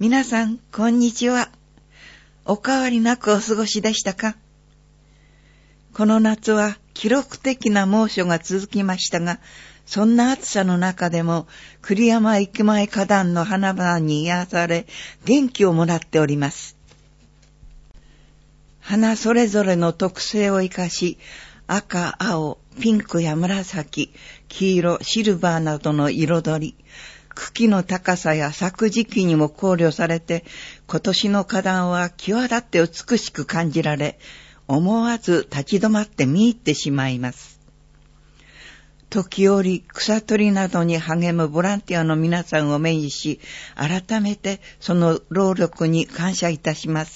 皆さん、こんにちは。お変わりなくお過ごしでしたか？この夏は記録的な猛暑が続きましたが、そんな暑さの中でも栗山駅前花壇の花々に癒され、元気をもらっております。花それぞれの特性を生かし、赤、青、ピンクや紫、黄色、シルバーなどの彩り、茎の高さや咲く時期にも考慮されて、今年の花壇は際立って美しく感じられ、思わず立ち止まって見入ってしまいます。時折草取りなどに励むボランティアの皆さんを目にし、改めてその労力に感謝いたします。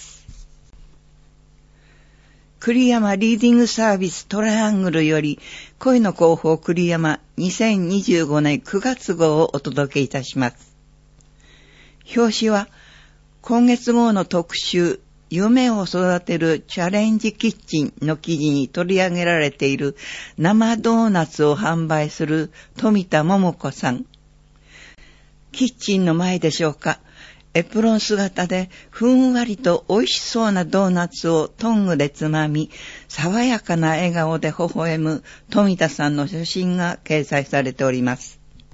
栗山リーディングサービストライアングルより恋の広報栗山2025年9月号をお届けいたします。表紙は今月号の特集夢を育てるチャレンジキッチンの記事に取り上げられている生ドーナツを販売する富田桃子さん。キッチンの前でしょうか。エプロン姿でふんわりと美味しそうなドーナツをトングでつまみ、爽やかな笑顔で微笑む富田さんの写真が掲載されております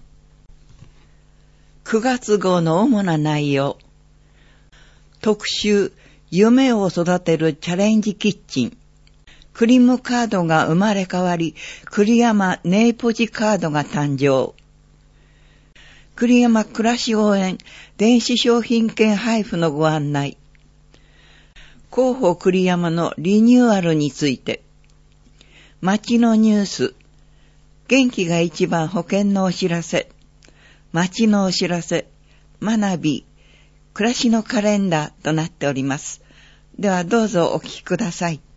。9月号の主な内容。特集、夢を育てるチャレンジキッチン。クリームカードが生まれ変わり、栗山ネイポジカードが誕生。栗山暮らし応援電子商品券配布のご案内。広報栗山のリニューアルについて。街のニュース。元気が一番保険のお知らせ。街のお知らせ。学び。暮らしのカレンダーとなっております。ではどうぞお聞きください。